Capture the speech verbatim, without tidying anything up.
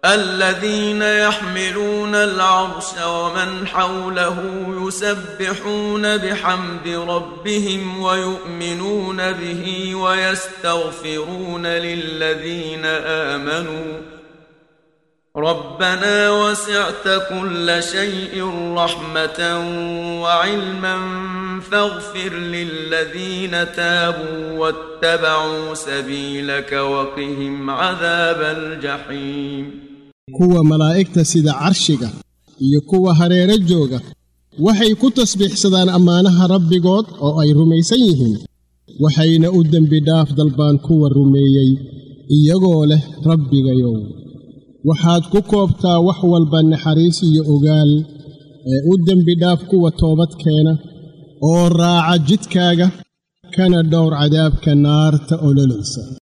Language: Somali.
الذين يحملون العرش ومن حوله يسبحون بحمد ربهم ويؤمنون به ويستغفرون للذين آمنوا ربنا وسعت كل شيء رحمة وعلما فاغفر للذين تابوا واتبعوا سبيلك وقهم عذاب الجحيم kuwa malaa'igta sida carshiga iyo kuwa hareero jooga waxay ku tasbiixsadaan amaanaha rabbigood oo ay rumaysan yihiin waxayna u dambi dhaaf dalbaan kuwa rumeeyay iyagoo leh rabbigayow waxaad ku koobtaa wax walba naxariis iyo ogaal ee u dambi dhaaf kuwa toobad keena oo raaca jidkaaga kana dhowr cadaabka naarta ololeysa